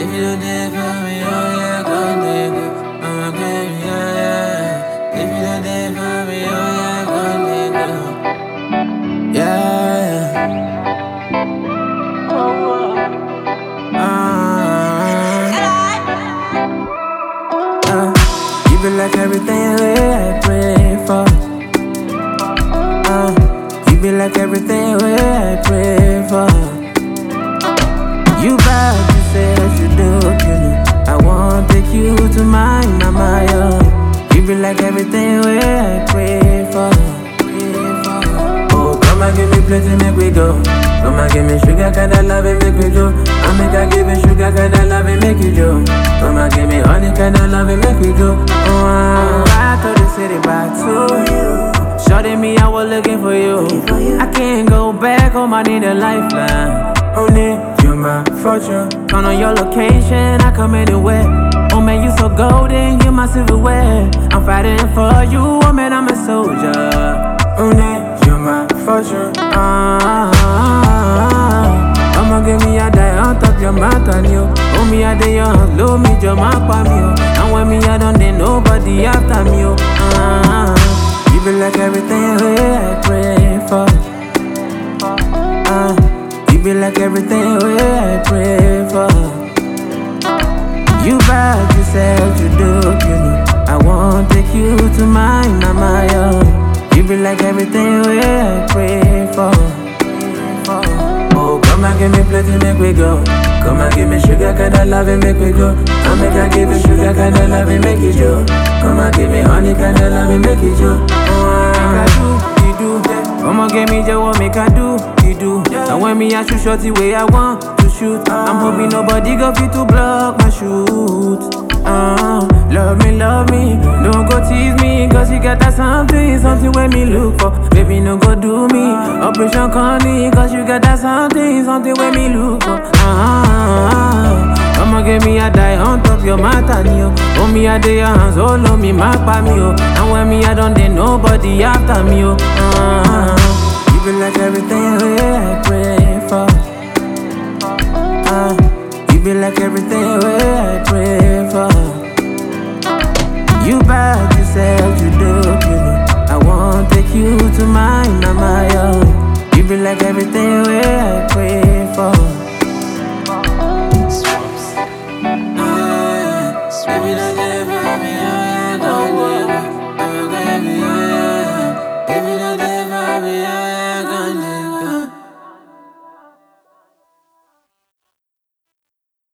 If you don't there for me, oh yeah, come nigga. I'ma give me, yeah, yeah. If you don't there for me, oh yeah, come nigga. Yeah. You be like everything I pray for. You be like everything I pray for. You bad, you said you do, you know. I won't take you to mine, mama, yo. You be like everything I pray for. Oh, come and give me plenty, make we go. Come and give me sugar, kinda love it, make we do. I make her give me sugar, kinda love it, make you do. Come and give me honey, kinda love it, make we do. Oh, I ride to the city by two. Shorty me, I was looking for you. I can't go back, home, I need a lifeline. Only you're my fortune. Count on your location, I come anywhere. Oh man, you so golden, you're my silverware. I'm fighting for you, oh man, I'm a soldier. Only you're my fortune. I'ma give me a die on top your mountain, yo. Oh me a day young, low me, your map on me, yo. And when me I don't need nobody after me, yo. You be like everything I pray for. You be like everything I pray for. You bad, you said you do, you know. I won't take you to mine, mama, yo. You be like everything I pray for. Oh, come and give me plenty, make we go. Come and give me sugar, kinda love it, make we go. I make her give me sugar, kinda love it, make it yo. Come and give me honey, kinda love it, make it yo. Oh, I do, you do. Come and give me the what make I do, you do. And when me I shoot shot the way I want to shoot, I'm hoping nobody go fit to block my shoot. Love me, don't go tease me, cause you got that something where me look for. Baby, no go do me, Operation Connie, cause you got that something where me look for. Come on, give me a die on top your matanio. Oh, me a day your hands, all on me, mark by me, oh. And when me I don't need nobody after me, oh. You be like everything I pray for.